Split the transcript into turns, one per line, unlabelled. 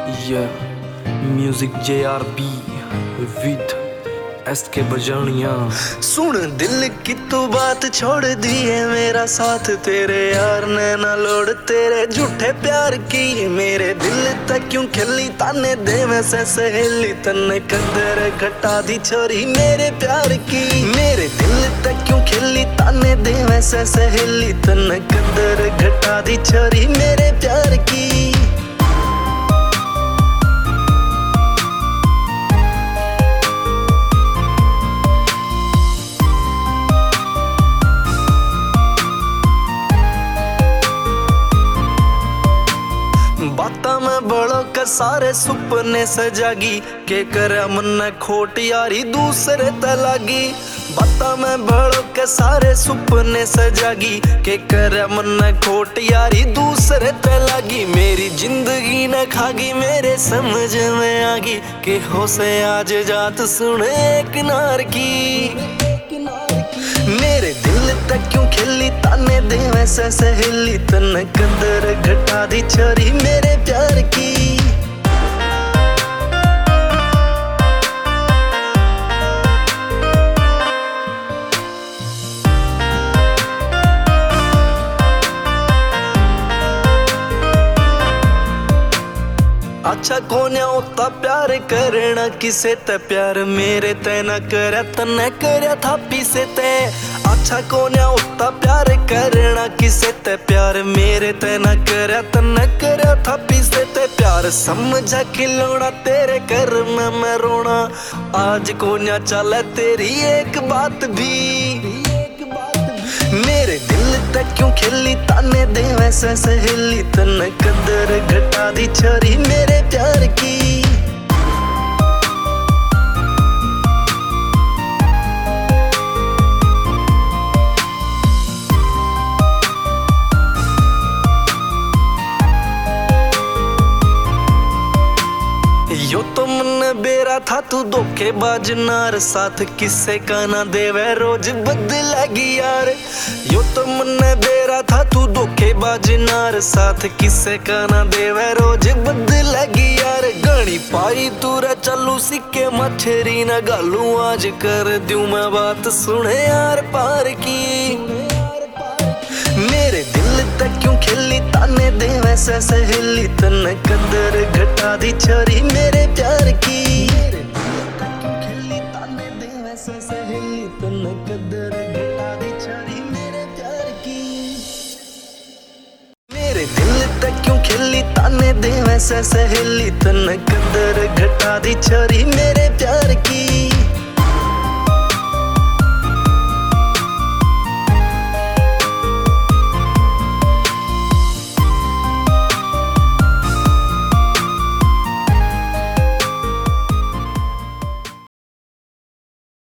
Yeah, music JRB with SK बजानिया।
सुन दिल की तू बात छोड़ दी है, मेरा साथ तेरे यार ने ना लोड़ तेरे झूठे प्यार की। मेरे दिल तक क्यों खिली ताने दे वैसे सहेली, तन्ने कदर घटा दी छोरी मेरे प्यार की। मेरे दिल तक क्यों खिली ताने दे वैसे सहेली, तन्ने कदर घटा दी छोरी मेरे प्यार की। बाता में बड़ो के सारे सुपने सजागी, के करे मन खोट यारी दूसरे तलागी। बाता में बड़ो के सारे सुपने सजागी, के करे मन खोट यारी दूसरे तलागी। मेरी जिंदगी न खागी मेरे समझ में आगी, के हो से आज जात सुने एक नार की। मेरे दिल तक क्यों खिली ताने दे वैसे सहेली, तन्ने कदर घटा दी छोरी मेरे प्यार की। अच्छा कोन्या होता प्यार करना किसे ते, प्यार मेरे ते न करे तन्ने करे था पीसे ते। अच्छा कोन्या होता प्यार करना किसे ते, प्यार मेरे ते न करे तन्ने करे था पीसे ते। प्यार समझा खिलौना तेरे कर में मैं रोना, आज कोन्या चले तेरी एक बात भी। मेरे दिल तक क्यों खिली ताने दे वैसे सहेली, तन्ने कदर घटा दी छोरी मेरे प्यार की। यो तो मन बेरा था तू धोखेबाज नार, साथ किसे का ना देवे रोज बदलेगी यार। यो तो मन बेरा था तू धोखेबाज नार, साथ किसे का ना देवे रोज बदलेगी यार। गणी पाई तू रे चलू सिक्के मछरी न गालू, आज कर दूं मैं बात सुने यार पार की। मेरे दिल तक क्यों खिली ताने दे वैसे सहेली, तन्ने कदर घटा दी छोरी मेरे प्यार की। मेरे दिल तक क्यों खिली ताने दे वैसे सहेली, तन्ने कदर घटा दी छोरी मेरे प्यार की। मेरे दिल तक क्यों खिली ताने दे वैसे सहेली, तन्ने कदर घटा दी छोरी मेरे प्यार